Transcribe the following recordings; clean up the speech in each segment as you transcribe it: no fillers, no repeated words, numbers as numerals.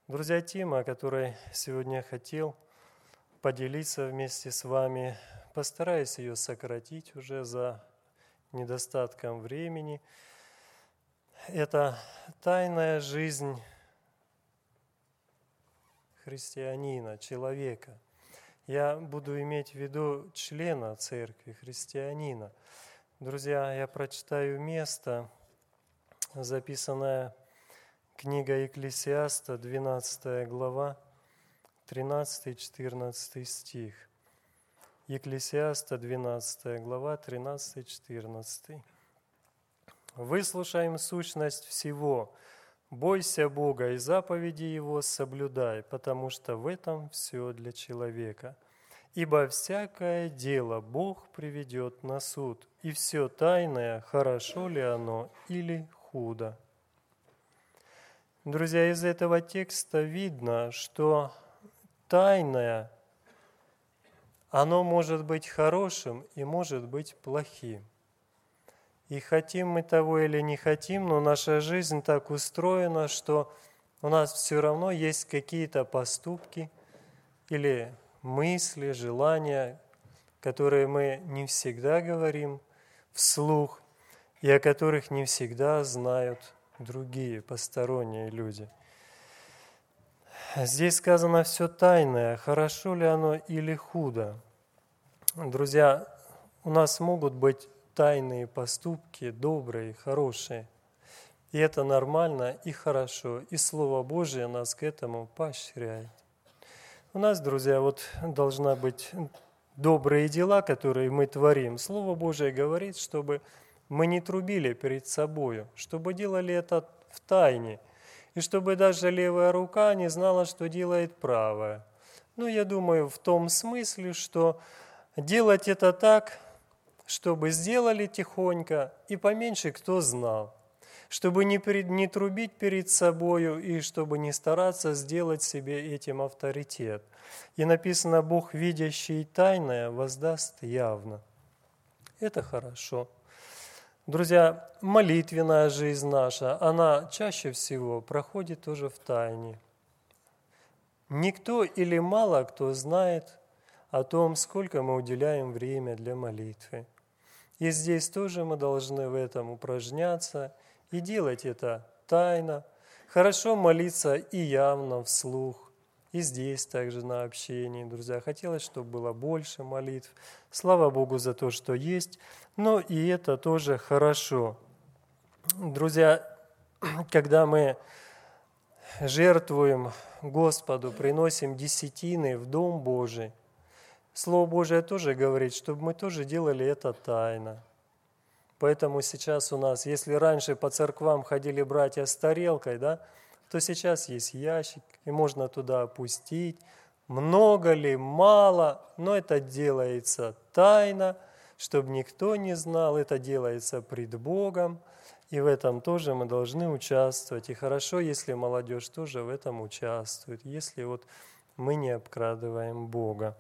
Друзья, тема, о которой сегодня я хотел поделиться вместе с вами, постараюсь ее сократить уже за недостатком времени. Это тайная жизнь христианина, человека. Я буду иметь в виду члена церкви, христианина. Друзья, я прочитаю место, записанное книга Екклесиаста, 12 глава, 13-14 стих. Екклесиаста, 12 глава, 13-14. «Выслушаем сущность всего, бойся Бога и заповеди Его соблюдай, потому что в этом все для человека. Ибо всякое дело Бог приведет на суд, и все тайное, хорошо ли оно или худо». Друзья, из этого текста видно, что тайное, оно может быть хорошим и может быть плохим. И хотим мы того или не хотим, но наша жизнь так устроена, что у нас все равно есть какие-то поступки или мысли, желания, которые мы не всегда говорим вслух и о которых не всегда знают другие посторонние люди. Здесь сказано все тайное, хорошо ли оно или худо. Друзья, у нас могут быть тайные поступки, добрые, хорошие. И это нормально и хорошо, и Слово Божие нас к этому поощряет. У нас, друзья, должна быть добрые дела, которые мы творим. Слово Божие говорит, чтобы мы не трубили перед собою, чтобы делали это в тайне, и чтобы даже левая рука не знала, что делает правая. Я думаю, в том смысле, что делать это так, чтобы сделали тихонько и поменьше кто знал, чтобы не трубить перед собою и чтобы не стараться сделать себе этим авторитет. И написано, Бог, видящий тайное, воздаст явно. Это хорошо. Друзья, молитвенная жизнь наша, она чаще всего проходит тоже в тайне. Никто или мало кто знает о том, сколько мы уделяем время для молитвы. И здесь тоже мы должны в этом упражняться и делать это тайно. Хорошо молиться и явно вслух, и здесь также на общении. Друзья, хотелось, чтобы было больше молитв. Слава Богу за то, что есть, но и это тоже хорошо. Друзья, когда мы жертвуем Господу, приносим десятины в Дом Божий, Слово Божие тоже говорит, чтобы мы тоже делали это тайно. Поэтому сейчас у нас, если раньше по церквам ходили братья с тарелкой, то сейчас есть ящик, и можно туда опустить. Много ли, мало, но это делается тайно, чтобы никто не знал, это делается пред Богом, и в этом тоже мы должны участвовать. И хорошо, если молодежь тоже в этом участвует, если мы не обкрадываем Бога.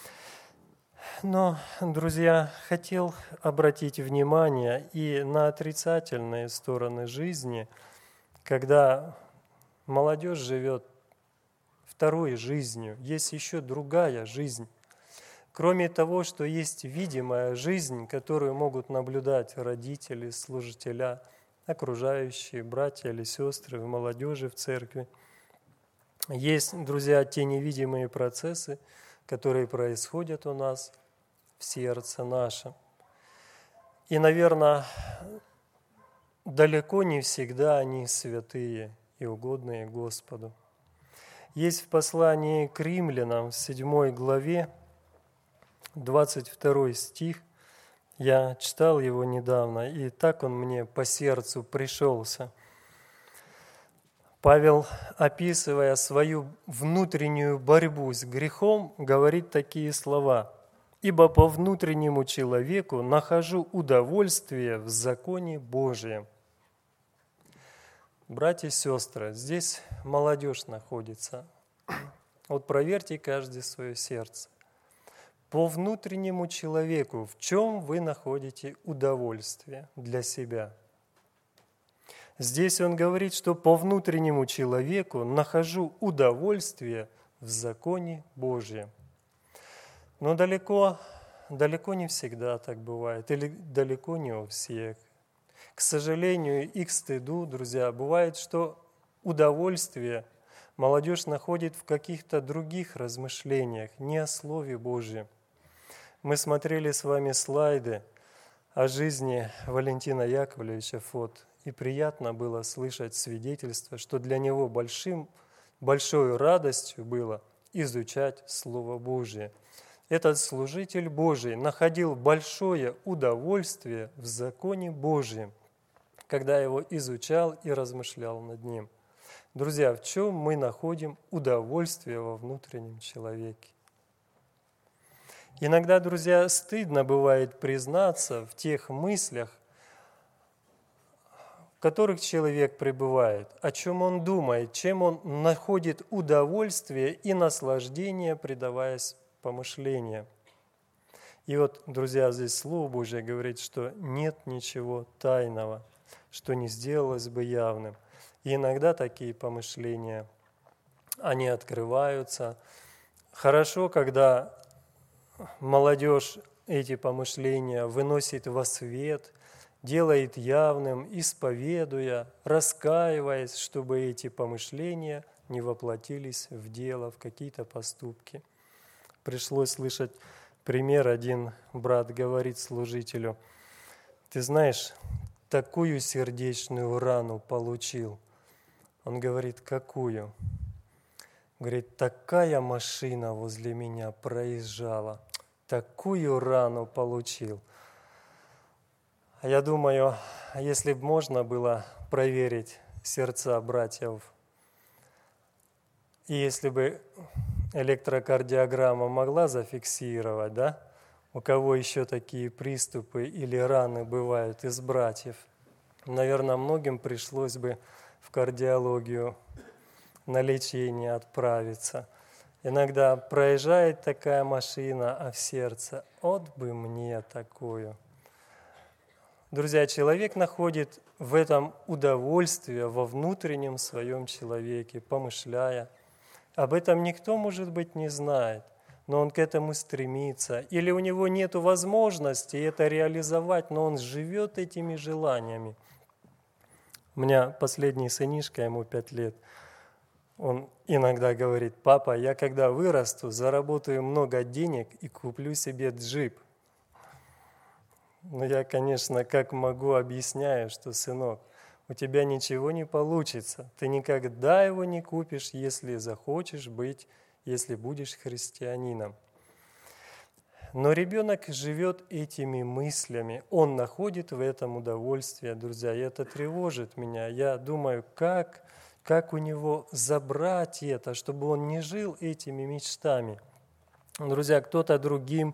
Но, друзья, хотел обратить внимание и на отрицательные стороны жизни, когда молодежь живет второй жизнью, есть еще другая жизнь. Кроме того, что есть видимая жизнь, которую могут наблюдать родители, служителя, окружающие, братья или сестры в молодежи, в церкви. Есть, друзья, те невидимые процессы, которые происходят у нас в сердце нашем. И, наверное, далеко не всегда они святые и угодные Господу. Есть в послании к римлянам в 7 главе 22 стих, я читал его недавно, и так он мне по сердцу пришелся. Павел, описывая свою внутреннюю борьбу с грехом, говорит такие слова: «Ибо по внутреннему человеку нахожу удовольствие в законе Божьем». Братья и сестры, здесь молодежь находится. Проверьте каждый свое сердце. По внутреннему человеку в чем вы находите удовольствие для себя? Здесь он говорит, что по внутреннему человеку нахожу удовольствие в законе Божьем. Но далеко не всегда так бывает, или далеко не у всех. К сожалению и к стыду, друзья, бывает, что удовольствие молодежь находит в каких-то других размышлениях, не о Слове Божьем. Мы смотрели с вами слайды о жизни Валентина Яковлевича Фот, и приятно было слышать свидетельство, что для него большой радостью было изучать Слово Божие. Этот служитель Божий находил большое удовольствие в законе Божьем, когда его изучал и размышлял над ним. Друзья, в чем мы находим удовольствие во внутреннем человеке? Иногда, друзья, стыдно бывает признаться в тех мыслях, в которых человек пребывает, о чем он думает, чем он находит удовольствие и наслаждение, предаваясь помышлениям. И вот, друзья, здесь Слово Божье говорит, что нет ничего тайного, что не сделалось бы явным. И иногда такие помышления, они открываются. Хорошо, когда молодежь эти помышления выносит во свет, делает явным, исповедуя, раскаиваясь, чтобы эти помышления не воплотились в дело, в какие-то поступки. Пришлось слышать пример, один брат говорит служителю: «Ты знаешь, такую сердечную рану получил». Он говорит: «Какую?» Говорит: «Такая машина возле меня проезжала, такую рану получил». А я думаю, если бы можно было проверить сердца братьев, и если бы электрокардиограмма могла зафиксировать, да, у кого еще такие приступы или раны бывают из братьев, наверное, многим пришлось бы в кардиологию на лечение отправиться. Иногда проезжает такая машина, а в сердце: «От бы мне такую». Друзья, человек находит в этом удовольствие во внутреннем своем человеке, помышляя. Об этом никто, может быть, не знает, но он к этому стремится. Или у него нет возможности это реализовать, но он живет этими желаниями. У меня последний сынишка, ему 5 лет, он иногда говорит: «Папа, я когда вырасту, заработаю много денег и куплю себе джип». Но я, конечно, как могу, объясняю, что: «Сынок, у тебя ничего не получится. Ты никогда его не купишь, если захочешь быть, если будешь христианином». Но ребенок живет этими мыслями, он находит в этом удовольствие, друзья, и это тревожит меня. Я думаю, как у него забрать это, чтобы он не жил этими мечтами. Друзья, кто-то другим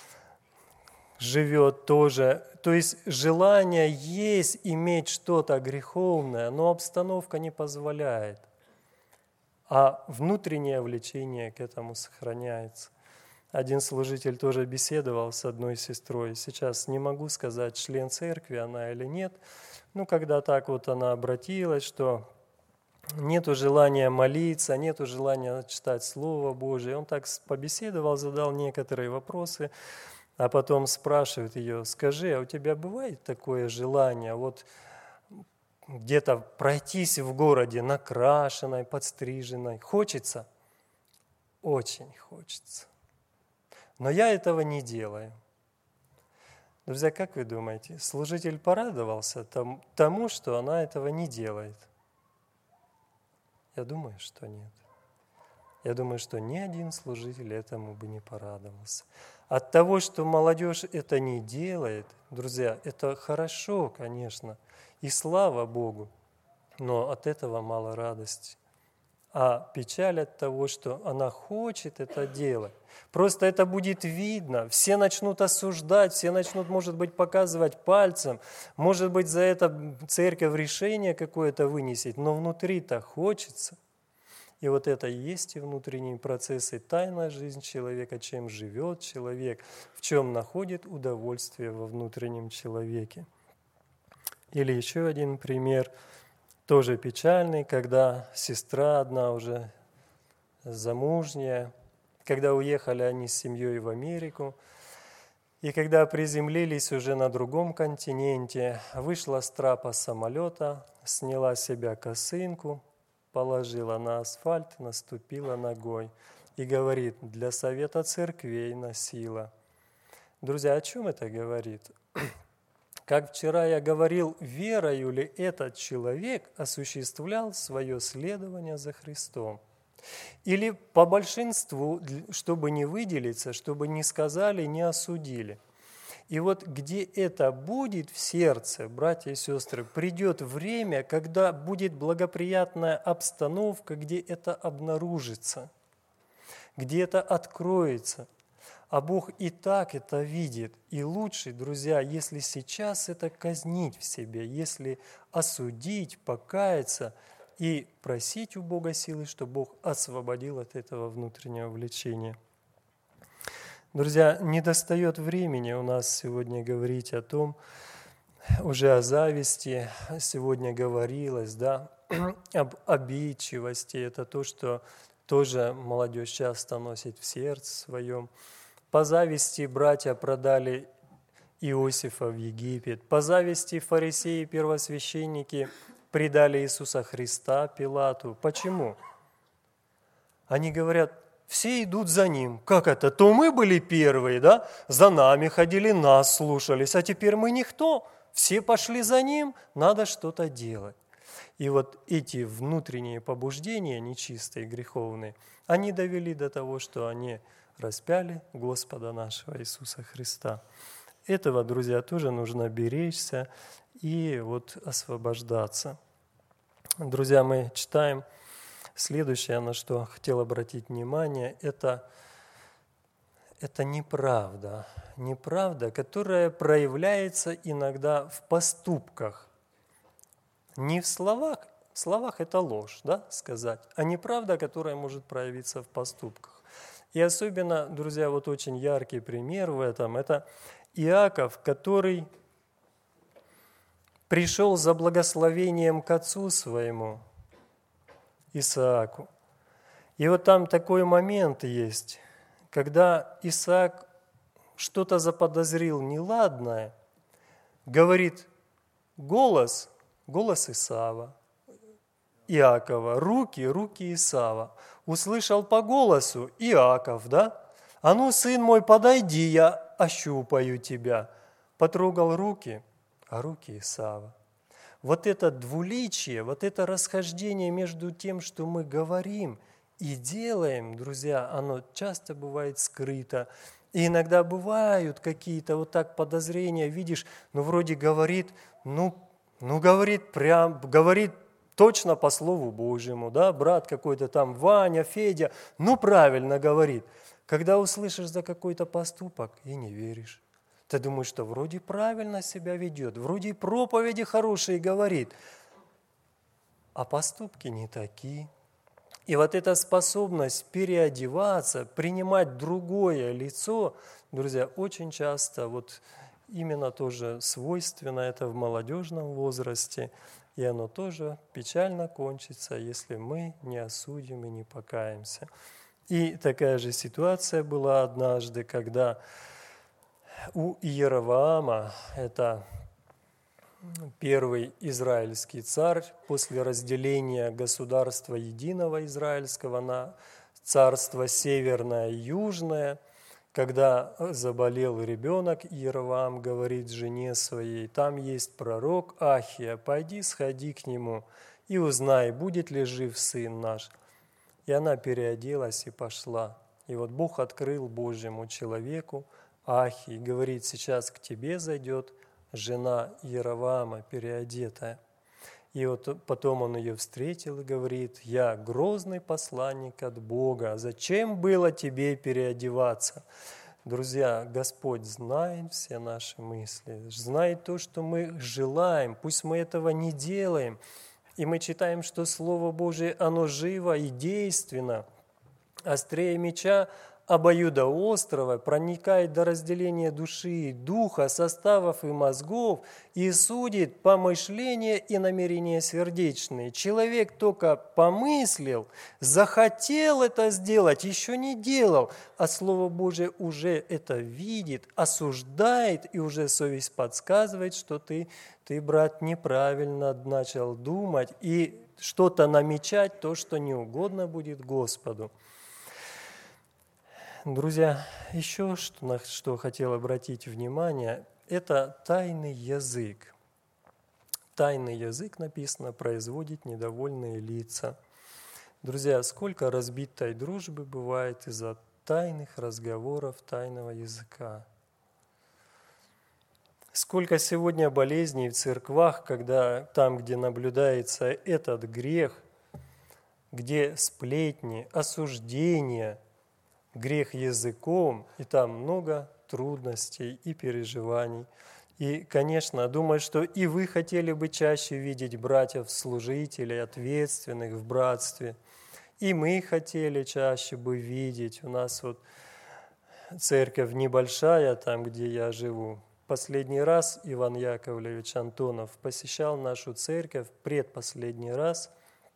живет тоже. То есть желание есть иметь что-то греховное, но обстановка не позволяет. А внутреннее влечение к этому сохраняется. Один служитель тоже беседовал с одной сестрой. Сейчас не могу сказать, член церкви она или нет. Ну, когда так вот она обратилась, что нету желания молиться, нету желания читать Слово Божие. Он так побеседовал, задал некоторые вопросы. А потом спрашивает ее: «Скажи, а у тебя бывает такое желание вот где-то пройтись в городе накрашенной, подстриженной? Хочется?» «Очень хочется. Но я этого не делаю». Друзья, как вы думаете, служитель порадовался тому, что она этого не делает? Я думаю, что нет. Я думаю, что ни один служитель этому бы не порадовался. От того, что молодежь это не делает, друзья, это хорошо, конечно, и слава Богу, но от этого мало радости. А печаль от того, что она хочет это делать. Просто это будет видно, все начнут осуждать, все начнут, может быть, показывать пальцем, может быть, за это церковь решение какое-то вынесет, но внутри-то хочется. И вот это и есть и внутренние процессы, тайная жизнь человека, чем живет человек, в чем находит удовольствие во внутреннем человеке. Или еще один пример. тоже печальный, когда сестра одна уже замужняя, когда уехали они с семьей в Америку, и когда приземлились уже на другом континенте, вышла с трапа самолета, сняла с себя косынку, положила на асфальт, наступила ногой и говорит: для совета церквей носила. Друзья, о чем это говорит? Как вчера я говорил, верою ли этот человек осуществлял свое следование за Христом? Или по большинству, чтобы не выделиться, чтобы не сказали, не осудили? И вот где это будет в сердце, братья и сестры, придет время, когда будет благоприятная обстановка, где это обнаружится, где это откроется. А Бог и так это видит. И лучше, друзья, если сейчас это казнить в себе, если осудить, покаяться и просить у Бога силы, чтобы Бог освободил от этого внутреннего влечения. Друзья, не достает времени у нас сегодня говорить о том, уже о зависти сегодня говорилось, да, об обидчивости. Это то, что тоже молодежь часто носит в сердце своем. По зависти братья продали Иосифа в Египет. По зависти фарисеи и первосвященники предали Иисуса Христа Пилату. Почему? Они говорят: все идут за Ним. Как это? То мы были первые, да? За нами ходили, нас слушались, а теперь мы никто. Все пошли за Ним, надо что-то делать. И вот эти внутренние побуждения, нечистые, греховные, они довели до того, что они распяли Господа нашего Иисуса Христа. Этого, друзья, тоже нужно беречься и вот освобождаться. Друзья, мы читаем следующее, на что хотел обратить внимание, это неправда. Неправда, которая проявляется иногда в поступках. Не в словах, в словах это ложь, да, сказать, а неправда, которая может проявиться в поступках. И особенно, друзья, вот очень яркий пример в этом – это Иаков, который пришел за благословением к отцу своему, Исааку. И вот там такой момент есть, когда Исаак что-то заподозрил неладное, говорит: голос Исава, Иакова, руки Исава. Услышал по голосу: Иаков, да? А ну, сын мой, подойди, я ощупаю тебя. Потрогал руки, а руки Исава. Вот это двуличие, вот это расхождение между тем, что мы говорим и делаем, друзья, оно часто бывает скрыто. И иногда бывают какие-то вот так подозрения, видишь, вроде говорит, говорит точно по Слову Божьему, да, брат какой-то там, Ваня, Федя, правильно говорит. Когда услышишь за какой-то поступок и не веришь, ты думаешь, что вроде правильно себя ведет, вроде и проповеди хорошие говорит, а поступки не такие. И вот эта способность переодеваться, принимать другое лицо, друзья, очень часто вот именно тоже свойственно это в молодежном возрасте, и оно тоже печально кончится, если мы не осудим и не покаемся. И такая же ситуация была однажды, когда у Иеровоама, это первый израильский царь, после разделения государства единого израильского на царство северное и южное, когда заболел ребенок, Иеровоам говорит жене своей: там есть пророк Ахия, пойди сходи к нему и узнай, будет ли жив сын наш. И она переоделась и пошла. И вот Бог открыл Божьему человеку Ахии, говорит: сейчас к тебе зайдет жена Иеровоама, переодетая. И вот потом он ее встретил и говорит: я грозный посланник от Бога, зачем было тебе переодеваться? Друзья, Господь знает все наши мысли, знает то, что мы желаем, пусть мы этого не делаем. И мы читаем, что Слово Божие, оно живо и действенно, острее меча обоюдоострое, проникает до разделения души и духа, составов и мозгов, и судит помышления и намерения сердечные. Человек только помыслил, захотел это сделать, еще не делал, а Слово Божие уже это видит, осуждает, и уже совесть подсказывает, что ты, брат, неправильно начал думать и что-то намечать, то, что не угодно будет Господу. Друзья, еще на что хотел обратить внимание, это тайный язык. Тайный язык, написано, производит недовольные лица. Друзья, сколько разбитой дружбы бывает из-за тайных разговоров, тайного языка. Сколько сегодня болезней в церквах, когда там, где наблюдается этот грех, где сплетни, осуждения, грех языком, и там много трудностей и переживаний. И, конечно, думаю, что и вы хотели бы чаще видеть братьев-служителей, ответственных в братстве. И мы хотели чаще бы видеть. У нас вот церковь небольшая, там, где я живу. Последний раз Иван Яковлевич Антонов посещал нашу церковь, предпоследний раз,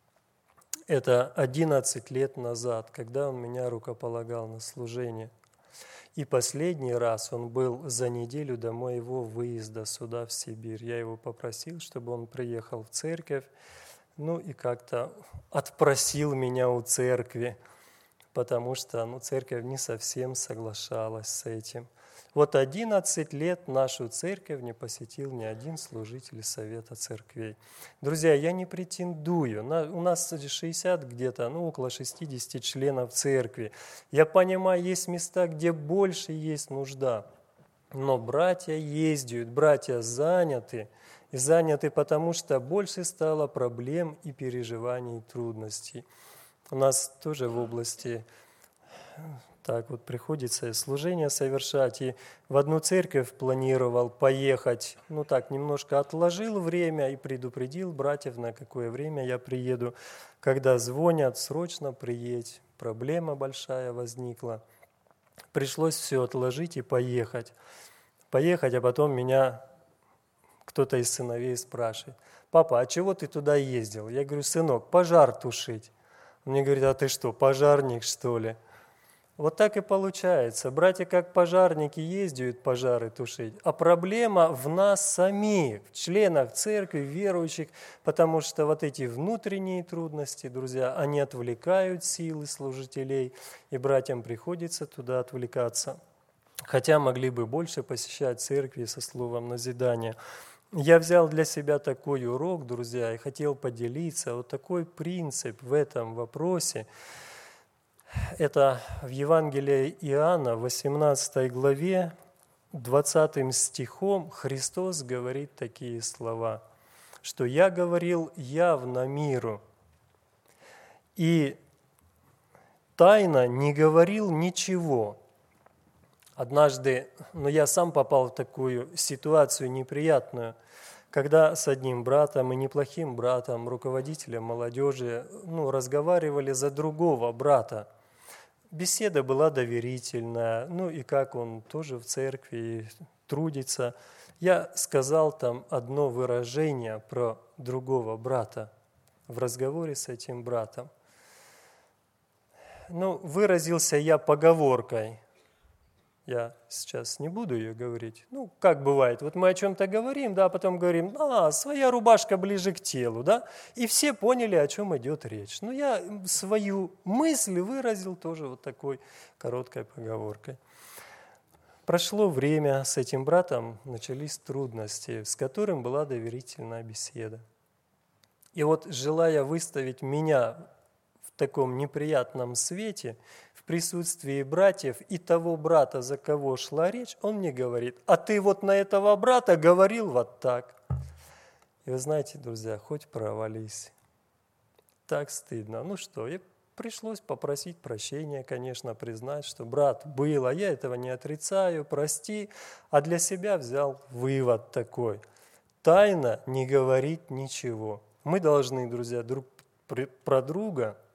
это 11 лет назад, когда он меня рукополагал на служение. И последний раз он был за неделю до моего выезда сюда, в Сибирь. Я его попросил, чтобы он приехал в церковь, ну и как-то отпросил меня у церкви, потому что церковь не совсем соглашалась с этим. Вот 11 лет нашу церковь не посетил ни один служитель Совета церквей. Друзья, я не претендую. У нас 60 где-то, около 60 членов церкви. Я понимаю, есть места, где больше есть нужда. Но братья ездят, братья заняты. И заняты потому, что больше стало проблем и переживаний, и трудностей. У нас тоже в области... Так вот приходится служение совершать. И в одну церковь планировал поехать, немножко отложил время и предупредил братьев, на какое время я приеду. Когда звонят, срочно приедь, проблема большая возникла. Пришлось все отложить и поехать. А потом меня кто-то из сыновей спрашивает: «Папа, а чего ты туда ездил?» Я говорю: «Сынок, пожар тушить». Он мне говорит: «А ты что, пожарник, что ли?» Вот так и получается. Братья, как пожарники, ездят пожары тушить, а проблема в нас самих, в членах церкви, верующих, потому что вот эти внутренние трудности, друзья, они отвлекают силы служителей, и братьям приходится туда отвлекаться. Хотя могли бы больше посещать церкви со словом назидания. Я взял для себя такой урок, друзья, и хотел поделиться. Вот такой принцип в этом вопросе. Это в Евангелии Иоанна, 18 главе, 20 стихом Христос говорит такие слова, что «Я говорил явно миру, и тайно не говорил ничего». Однажды, я сам попал в такую ситуацию неприятную, когда с одним братом и неплохим братом, руководителем молодежи, разговаривали за другого брата. Беседа была доверительная, и как он тоже в церкви трудится. Я сказал там одно выражение про другого брата в разговоре с этим братом. Выразился я поговоркой. Я сейчас не буду ее говорить. Как бывает, вот мы о чем-то говорим, да, потом говорим: своя рубашка ближе к телу, да, и все поняли, о чем идет речь. Я свою мысль выразил тоже вот такой короткой поговоркой. Прошло время, с этим братом начались трудности, с которым была доверительная беседа. И вот, желая выставить меня в таком неприятном свете, в присутствии братьев и того брата, за кого шла речь, он мне говорит: «А ты вот на этого брата говорил вот так». И вы знаете, друзья, хоть провались. Так стыдно. И пришлось попросить прощения, конечно, признать, что брат был, а я этого не отрицаю, прости. А для себя взял вывод такой: тайно не говорить ничего. Мы должны, друзья, друг про друга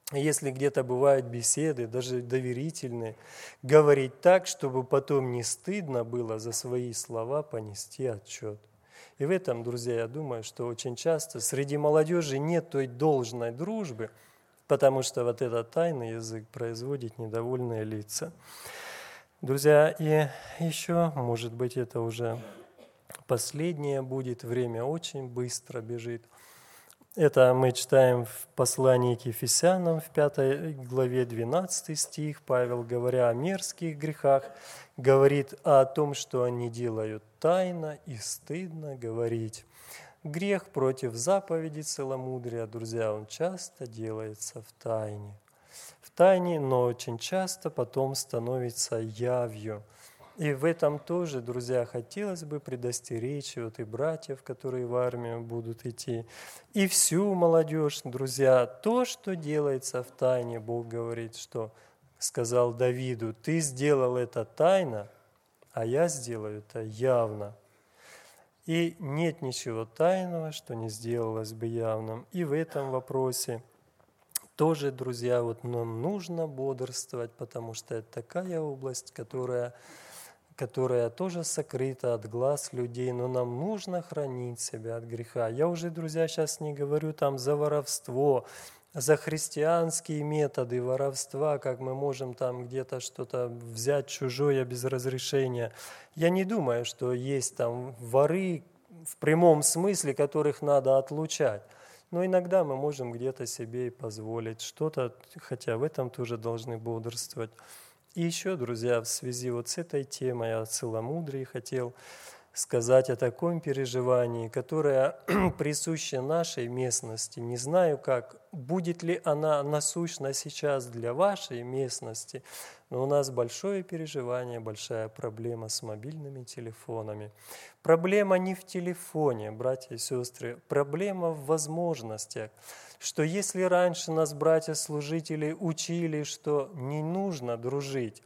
если где-то бывают беседы, даже доверительные, говорить так, чтобы потом не стыдно было за свои слова понести отчет. И в этом, друзья, я думаю, что очень часто среди молодежи нет той должной дружбы, потому что вот этот тайный язык производит недовольные лица. Друзья, и еще, может быть, это уже последнее будет, время очень быстро бежит. Это мы читаем в послании к Ефесянам, в 5 главе 12 стих. Павел, говоря о мерзких грехах, говорит о том, что они делают тайно и стыдно говорить. Грех против заповеди целомудрия, друзья, он часто делается в тайне. В тайне, но очень часто потом становится явью. И в этом тоже, друзья, хотелось бы предостеречь вот и братьев, которые в армию будут идти, и всю молодежь, друзья, то, что делается в тайне, Бог говорит, что сказал Давиду: «Ты сделал это тайно, а я сделаю это явно». И нет ничего тайного, что не сделалось бы явным. И в этом вопросе тоже, друзья, вот нам нужно бодрствовать, потому что это такая область, которая тоже сокрыта от глаз людей, но нам нужно хранить себя от греха. Я уже, друзья, сейчас не говорю там за воровство, за христианские методы воровства, как мы можем там где-то что-то взять чужое без разрешения. Я не думаю, что есть там воры в прямом смысле, которых надо отлучать. Но иногда мы можем где-то себе и позволить что-то, хотя в этом тоже должны бодрствовать. И еще, друзья, в связи вот с этой темой о целомудрии хотел сказать о таком переживании, которое присуще нашей местности. Не знаю, как, будет ли она насущна сейчас для вашей местности, но у нас большое переживание, большая проблема с мобильными телефонами. Проблема не в телефоне, братья и сестры, проблема в возможностях. Что если раньше нас братья-служители учили, что не нужно дружить,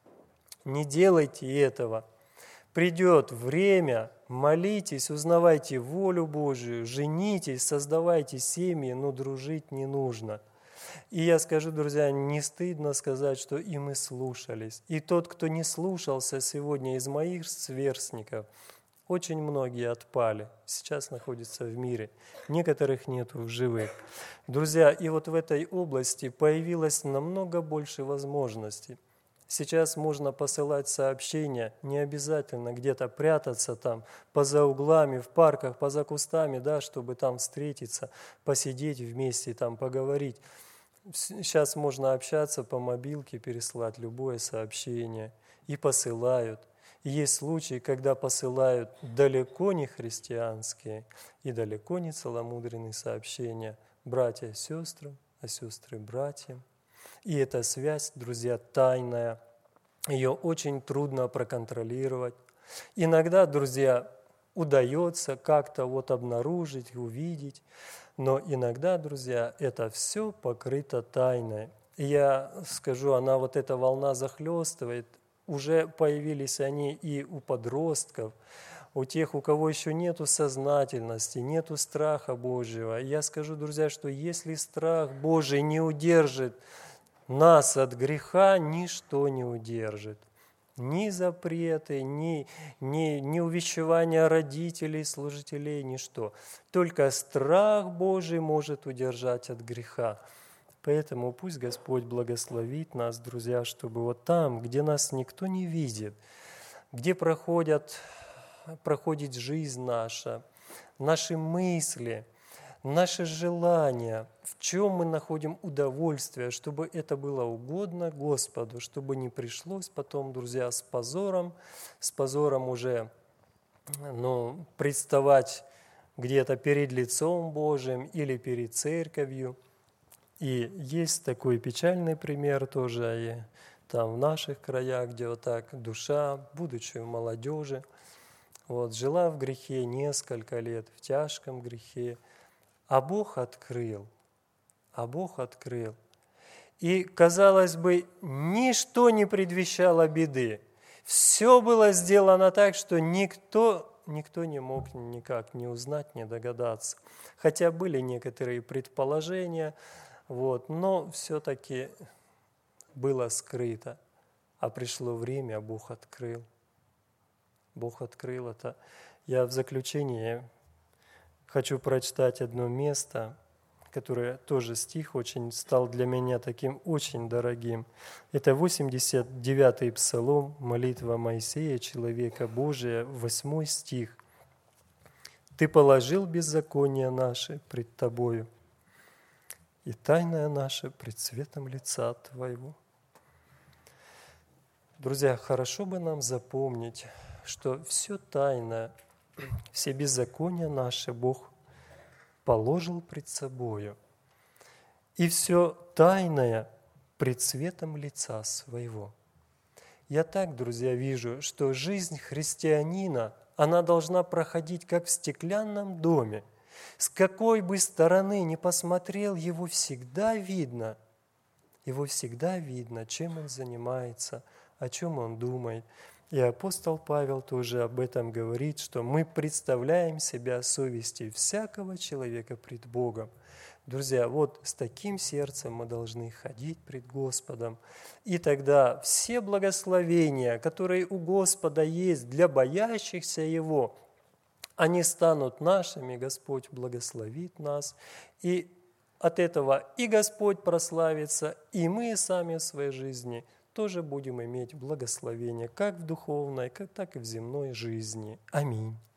не делайте этого, придет время, молитесь, узнавайте волю Божию, женитесь, создавайте семьи, но дружить не нужно. И я скажу, друзья, не стыдно сказать, что и мы слушались. И тот, кто не слушался сегодня из моих сверстников, очень многие отпали, сейчас находятся в мире, некоторых нету в живых. Друзья, и вот в этой области появилось намного больше возможностей. Сейчас можно посылать сообщения, не обязательно где-то прятаться там, поза углами, в парках, поза кустами, да, чтобы там встретиться, посидеть вместе, там поговорить. Сейчас можно общаться по мобилке, переслать любое сообщение, и посылают. И есть случаи, когда посылают далеко не христианские и далеко не целомудренные сообщения братья сестрам, а сестры братьям. И эта связь, друзья, тайная, ее очень трудно проконтролировать. Иногда, друзья, удается как-то вот обнаружить, увидеть, но иногда, друзья, это все покрыто тайной. И я скажу, она вот эта волна захлестывает. Уже появились они и у подростков, у тех, у кого еще нету сознательности, нету страха Божьего. И я скажу, друзья, что если страх Божий не удержит нас от греха, ничто не удержит. Ни запреты, ни увещевания родителей, служителей, ничто. Только страх Божий может удержать от греха. Поэтому пусть Господь благословит нас, друзья, чтобы вот там, где нас никто не видит, где проходит жизнь наша, наши мысли, наши желания, в чем мы находим удовольствие, чтобы это было угодно Господу, чтобы не пришлось потом, друзья, с позором уже представать где-то перед лицом Божьим или перед церковью. И есть такой печальный пример тоже и там в наших краях, где вот так душа, будучи в молодежи, вот, жила в грехе несколько лет, в тяжком грехе, а Бог открыл. И, казалось бы, ничто не предвещало беды. Все было сделано так, что никто не мог никак не узнать, не догадаться. Хотя были некоторые предположения, но все-таки было скрыто. А пришло время, Бог открыл. Бог открыл это. Я в заключение хочу прочитать одно место, которое тоже стих очень стал для меня таким очень дорогим. Это 89-й псалом, молитва Моисея, человека Божия, 8 стих. «Ты положил беззаконие наше пред Тобою, и тайное наше пред светом лица Твоего». Друзья, хорошо бы нам запомнить, что все тайное, все беззакония наши Бог положил пред собою, и все тайное пред светом лица Своего. Я так, друзья, вижу, что жизнь христианина, она должна проходить как в стеклянном доме. С какой бы стороны ни посмотрел, его всегда видно, чем он занимается, о чем он думает. И апостол Павел тоже об этом говорит, что мы представляем себя совестью всякого человека пред Богом. Друзья, вот с таким сердцем мы должны ходить пред Господом. И тогда все благословения, которые у Господа есть для боящихся Его, они станут нашими, Господь благословит нас. И от этого и Господь прославится, и мы сами в своей жизни тоже будем иметь благословение, как в духовной, так и в земной жизни. Аминь.